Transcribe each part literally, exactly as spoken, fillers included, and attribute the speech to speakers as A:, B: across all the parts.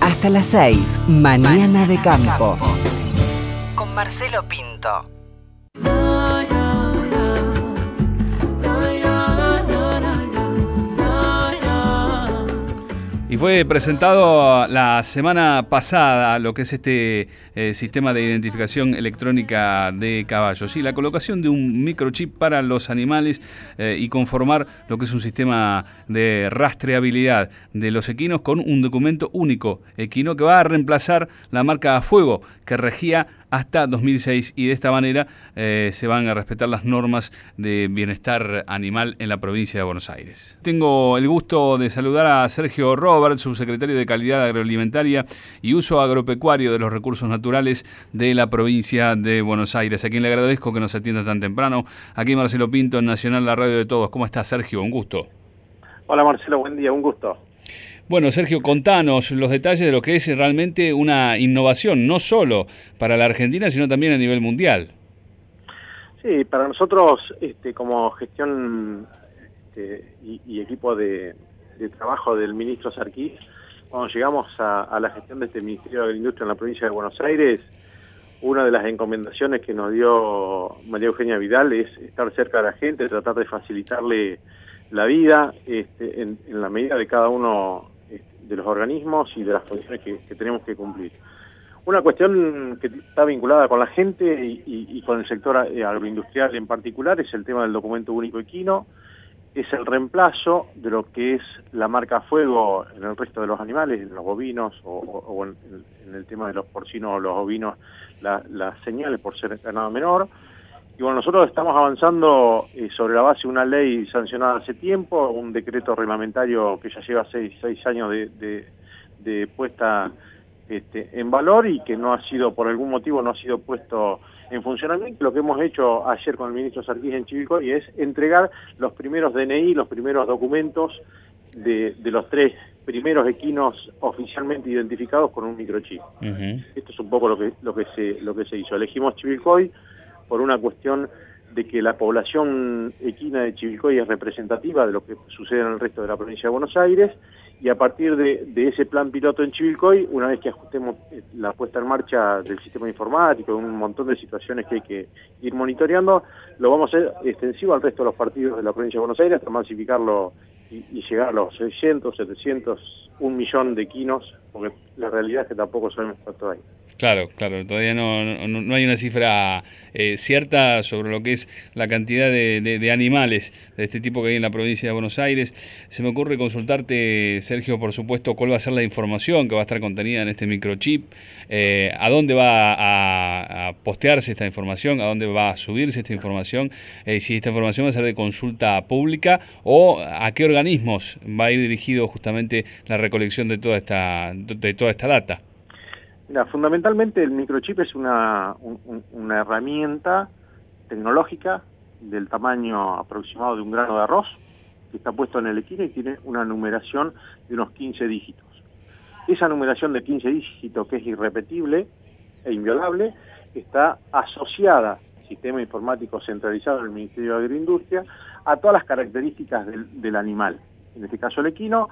A: Hasta las seis, Mañana de Campo. Con Marcelo Pinto.
B: Y fue presentado la semana pasada lo que es este eh, sistema de identificación electrónica de caballos y la colocación de un microchip para los animales eh, y conformar lo que es un sistema de rastreabilidad de los equinos con un documento único equino que va a reemplazar la marca Fuego que regía hasta dos mil seis y de esta manera eh, se van a respetar las normas de bienestar animal en la provincia de Buenos Aires. Tengo el gusto de saludar a Sergio Robert, subsecretario de Calidad Agroalimentaria y Uso Agropecuario de los Recursos Naturales de la provincia de Buenos Aires, a quien le agradezco que nos atienda tan temprano. Aquí Marcelo Pinto en Nacional, la radio de todos. ¿Cómo estás, Sergio? Un gusto.
C: Hola Marcelo, buen día, un gusto.
B: Bueno, Sergio, contanos los detalles de lo que es realmente una innovación, no solo para la Argentina, sino también a nivel mundial.
C: Sí, para nosotros, este, como gestión este, y, y equipo de, de trabajo del ministro Sarquís, cuando llegamos a, a la gestión de este Ministerio de Agroindustria en la provincia de Buenos Aires, una de las encomendaciones que nos dio María Eugenia Vidal es estar cerca de la gente, tratar de facilitarle la vida este, en, en la medida de cada uno de los organismos y de las funciones que, que tenemos que cumplir. Una cuestión que está vinculada con la gente y, y, y con el sector agroindustrial en particular es el tema del documento único equino, es el reemplazo de lo que es la marca Fuego en el resto de los animales, en los bovinos o, o, o en, en el tema de los porcinos o los ovinos, la, las señales por ser ganado menor. Y bueno, nosotros estamos avanzando eh, sobre la base de una ley sancionada hace tiempo, un decreto reglamentario que ya lleva seis, seis años de, de, de puesta este, en valor y que no ha sido, por algún motivo, no ha sido puesto en funcionamiento. Lo que hemos hecho ayer con el ministro Sarquís en Chivilcoy es entregar los primeros D N I, los primeros documentos de, de los tres primeros equinos oficialmente identificados con un microchip. Uh-huh. Esto es un poco lo que, lo que, se, lo que se hizo. Elegimos Chivilcoy por una cuestión de que la población equina de Chivilcoy es representativa de lo que sucede en el resto de la provincia de Buenos Aires, y a partir de, de ese plan piloto en Chivilcoy, una vez que ajustemos la puesta en marcha del sistema informático, un montón de situaciones que hay que ir monitoreando, lo vamos a hacer extensivo al resto de los partidos de la provincia de Buenos Aires, hasta masificarlo y, y llegar a los seiscientos, setecientos, un millón de equinos, porque la realidad es que tampoco sabemos cuánto hay.
B: Claro, claro, todavía no, no, no hay una cifra eh, cierta sobre lo que es la cantidad de, de, de animales de este tipo que hay en la provincia de Buenos Aires. Se me ocurre consultarte, Sergio, por supuesto, cuál va a ser la información que va a estar contenida en este microchip, eh, a dónde va a, a postearse esta información, a dónde va a subirse esta información, eh, si esta información va a ser de consulta pública o a qué organismos va a ir dirigido justamente la recolección de toda esta, de toda esta data.
C: Mira, fundamentalmente el microchip es una, un, una herramienta tecnológica del tamaño aproximado de un grano de arroz, que está puesto en el equino y tiene una numeración de unos quince dígitos. Esa numeración de quince dígitos, que es irrepetible e inviolable, está asociada al sistema informático centralizado del Ministerio de Agroindustria a todas las características del, del animal. En este caso el equino,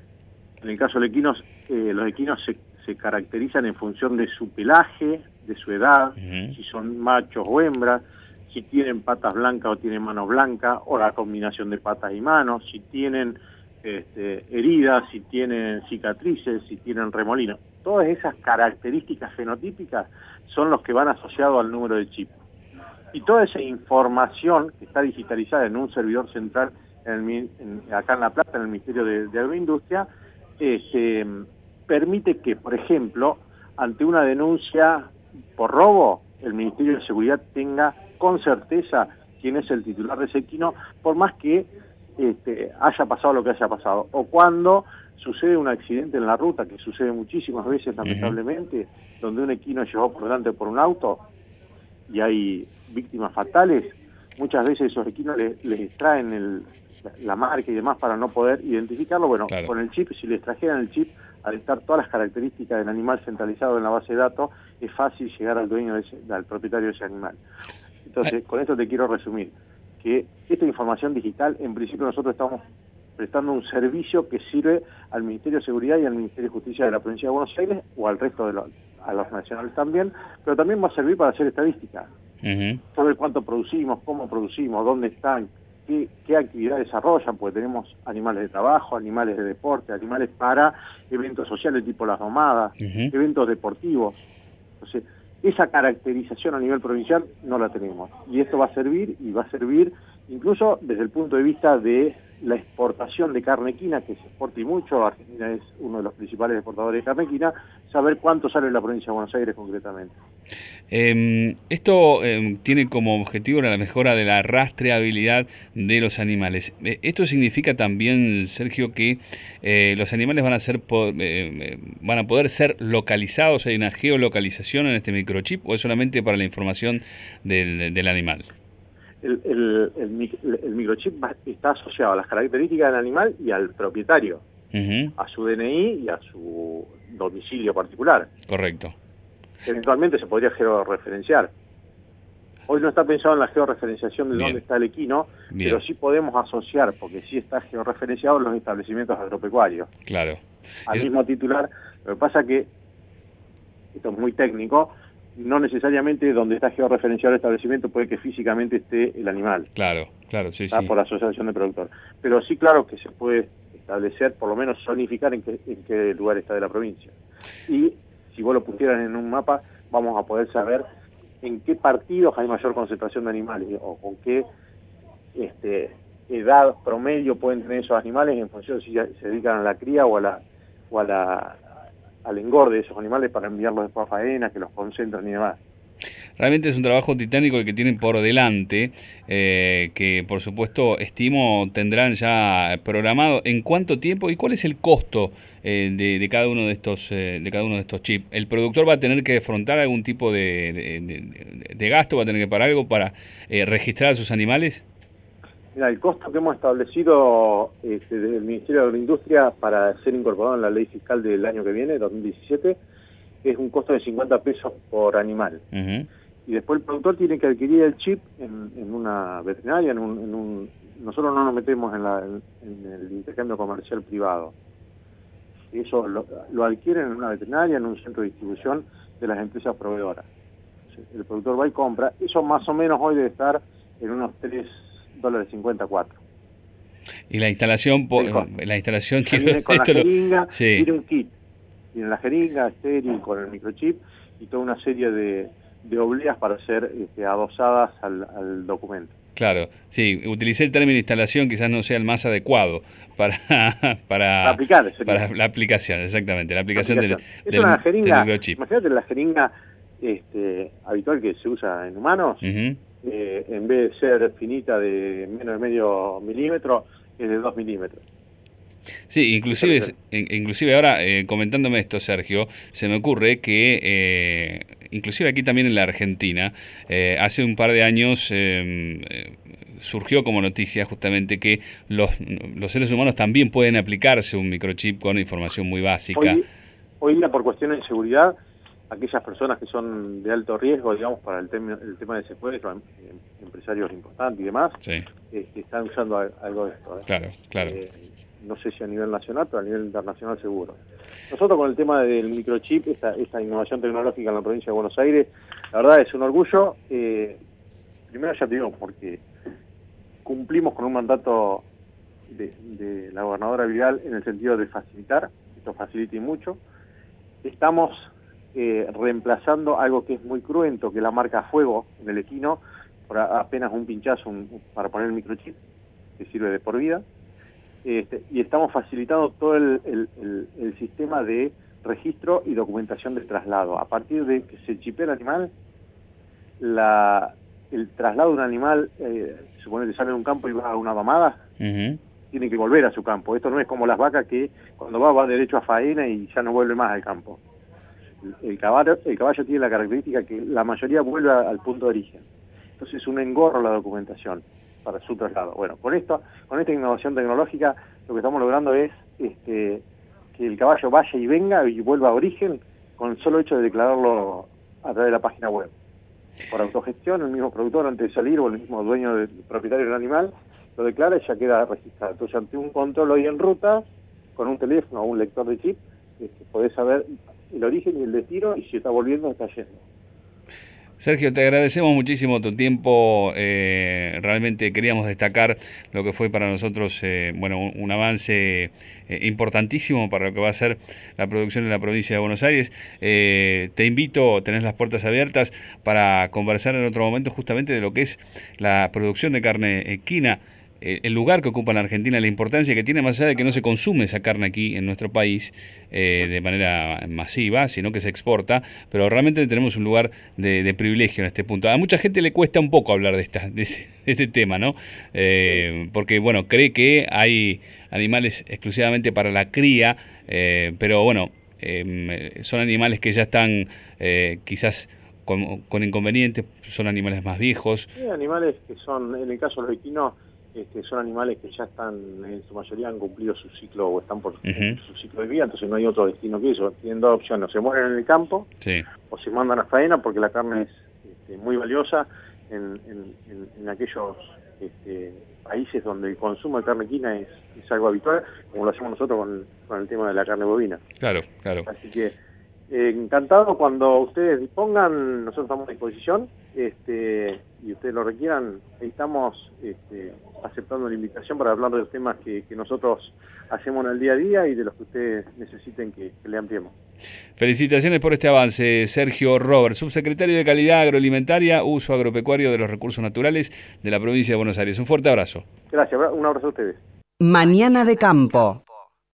C: en el caso del equino, eh, los equinos se se caracterizan en función de su pelaje, de su edad, uh-huh. si son machos o hembras, si tienen patas blancas o tienen manos blancas, o la combinación de patas y manos, si tienen este, heridas, si tienen cicatrices, si tienen remolinos. Todas esas características fenotípicas son los que van asociados al número de chip. Y toda esa información que está digitalizada en un servidor central en el, en, acá en La Plata, en el Ministerio de, de Agroindustria, este, permite que, por ejemplo, ante una denuncia por robo, el Ministerio de Seguridad tenga con certeza quién es el titular de ese equino, por más que este, haya pasado lo que haya pasado. O cuando sucede un accidente en la ruta, que sucede muchísimas veces, lamentablemente, uh-huh. donde un equino llevó por delante por un auto y hay víctimas fatales, muchas veces esos equinos les, les extraen el, la marca y demás para no poder identificarlo. Bueno, claro. Con el chip, si les trajeran el chip, al estar todas las características del animal centralizado en la base de datos, es fácil llegar al dueño, de ese, al propietario de ese animal. Entonces, con esto te quiero resumir, que esta información digital, en principio nosotros estamos prestando un servicio que sirve al Ministerio de Seguridad y al Ministerio de Justicia de la Provincia de Buenos Aires, o al resto de los, a los nacionales también, pero también va a servir para hacer estadística. Uh-huh. Saber cuánto producimos, cómo producimos, dónde están, qué, qué actividad desarrollan, porque tenemos animales de trabajo, animales de deporte, animales para eventos sociales tipo las nomadas, uh-huh. eventos deportivos. Entonces, esa caracterización a nivel provincial no la tenemos. Y esto va a servir, y va a servir incluso desde el punto de vista de la exportación de carne equina, que se exporta y mucho. Argentina es uno de los principales exportadores de carne equina, saber cuánto sale en la provincia de Buenos Aires concretamente.
B: Eh, esto eh, tiene como objetivo la mejora de la rastreabilidad de los animales. Eh, esto significa también, Sergio, que eh, los animales van a ser po eh, van a poder ser localizados. ¿Hay una geolocalización en este microchip o es solamente para la información del, del animal?
C: El, el, el, el microchip está asociado a las características del animal y al propietario, uh-huh. a su D N I y a su domicilio particular.
B: Correcto.
C: Eventualmente se podría georreferenciar. Hoy no está pensado en la georreferenciación de Bien. dónde está el equino, Bien. pero sí podemos asociar, porque sí está georreferenciado los establecimientos agropecuarios.
B: Claro.
C: Al
B: Eso...
C: mismo titular. Lo que pasa que, esto es muy técnico, no necesariamente donde está georreferenciado el establecimiento puede que físicamente esté el animal.
B: Claro, claro, sí,
C: ¿está?
B: sí.
C: Por asociación de productor. Pero sí, claro que se puede establecer, por lo menos zonificar en qué, en qué lugar está de la provincia. Y si vos lo pusieras en un mapa, vamos a poder saber en qué partidos hay mayor concentración de animales, o con qué este, edad promedio pueden tener esos animales en función de si se dedican a la cría o a la... O a la al engorde de esos animales para enviarlos después a faena, que los concentran y demás.
B: Realmente es un trabajo titánico el que tienen por delante, eh, que por supuesto estimo tendrán ya programado en cuánto tiempo y cuál es el costo eh, de, de cada uno de estos eh, de cada uno de estos chips. ¿El productor va a tener que afrontar algún tipo de, de, de, de gasto, va a tener que pagar algo para eh, registrar a sus animales?
C: Mira, el costo que hemos establecido este, desde el Ministerio de Agroindustria para ser incorporado en la ley fiscal del año que viene, dos mil diecisiete, es un costo de cincuenta pesos por animal. Uh-huh. Y después el productor tiene que adquirir el chip en, en una veterinaria, en un, en un, nosotros no nos metemos en, la, en, en el intercambio comercial privado. Eso lo, lo adquieren en una veterinaria, en un centro de distribución de las empresas proveedoras. El productor va y compra. Eso más o menos hoy debe estar en unos tres dólares cincuenta, cuatro.
B: Y la instalación, la instalación
C: que viene con
B: esto
C: la jeringa,
B: lo, sí.
C: tiene un kit, tiene la jeringa estéril con el microchip y toda una serie de, de obleas para ser este, adosadas al, al documento.
B: Claro, sí, utilicé el término instalación, quizás no sea el más adecuado para para,
C: para aplicar,
B: para la aplicación, exactamente, la aplicación, la aplicación.
C: del,
B: del,
C: una jeringa,
B: del microchip.
C: Imagínate la jeringa este, habitual que se usa en humanos. Uh-huh. Eh, en vez de ser finita de menos de medio milímetro, es de dos milímetros.
B: Sí, inclusive, inclusive ahora eh, comentándome esto, Sergio, se me ocurre que eh, inclusive aquí también en la Argentina, eh, hace un par de años eh, eh, surgió como noticia justamente que los, los seres humanos también pueden aplicarse un microchip con información muy básica.
C: Hoy, hoy día por cuestiones de seguridad, aquellas personas que son de alto riesgo, digamos, para el, tema el tema de secuestro, empresarios importantes y demás, sí. eh, están usando algo de esto. ¿eh?
B: Claro, claro.
C: Eh, no sé si a nivel nacional, pero a nivel internacional seguro. Nosotros con el tema del microchip, esta, esta innovación tecnológica en la provincia de Buenos Aires, la verdad es un orgullo. Eh, primero ya te digo, porque cumplimos con un mandato de, de la gobernadora Vidal en el sentido de facilitar, esto facilita y mucho. Estamos Eh, reemplazando algo que es muy cruento, que es la marca fuego en el equino, por a, apenas un pinchazo un, para poner el microchip, que sirve de por vida, este, y estamos facilitando todo el, el, el, el sistema de registro y documentación del traslado. A partir de que se chipea el animal, la, el traslado de un animal, eh, se supone que sale de un campo y va a una domada, uh-huh. tiene que volver a su campo. Esto no es como las vacas que cuando va, va derecho a faena y ya no vuelve más al campo. El caballo, el caballo tiene la característica que la mayoría vuelve al punto de origen. Entonces es un engorro la documentación para su traslado. Bueno, con esto, con esta innovación tecnológica, lo que estamos logrando es este, que el caballo vaya y venga y vuelva a origen con el solo hecho de declararlo a través de la página web. Por autogestión, el mismo productor antes de salir o el mismo dueño del propietario del animal lo declara y ya queda registrado. Entonces, ante un control hoy en ruta, con un teléfono o un lector de chip, este, podés saber el origen y el destino y si está volviendo o está yendo.
B: Sergio, te agradecemos muchísimo tu tiempo. Eh, realmente queríamos destacar lo que fue para nosotros eh, bueno, un, un avance eh, importantísimo para lo que va a ser la producción en la provincia de Buenos Aires. Eh, te invito, tenés las puertas abiertas para conversar en otro momento justamente de lo que es la producción de carne equina, el lugar que ocupa en la Argentina, la importancia que tiene, más allá de que no se consume esa carne aquí en nuestro país eh, de manera masiva, sino que se exporta, pero realmente tenemos un lugar de, de privilegio en este punto. A mucha gente le cuesta un poco hablar de, esta, de, este, de este tema, ¿no? Eh, porque, bueno, cree que hay animales exclusivamente para la cría, eh, pero, bueno, eh, son animales que ya están eh, quizás con, con inconvenientes, son animales más viejos.
C: Sí, animales que son, en el caso de los equinos, Este, son animales que ya están, en su mayoría han cumplido su ciclo o están por uh-huh. su ciclo de vida, entonces no hay otro destino que eso. Tienen dos opciones: o se mueren en el campo, sí, o se mandan a faena, porque la carne es este, muy valiosa en, en, en, en aquellos este, países donde el consumo de carne equina es, es algo habitual, como lo hacemos nosotros con, con el tema de la carne bovina.
B: Claro, claro.
C: Así que eh, encantado, cuando ustedes dispongan, nosotros estamos a disposición, este, y ustedes lo requieran, estamos este, aceptando la invitación para hablar de los temas que, que nosotros hacemos en el día a día y de los que ustedes necesiten que, que le ampliemos.
B: Felicitaciones por este avance, Sergio Robert, subsecretario de Calidad Agroalimentaria, Uso Agropecuario de los Recursos Naturales de la provincia de Buenos Aires. Un fuerte abrazo.
C: Gracias, un abrazo a ustedes.
A: Mañana de Campo.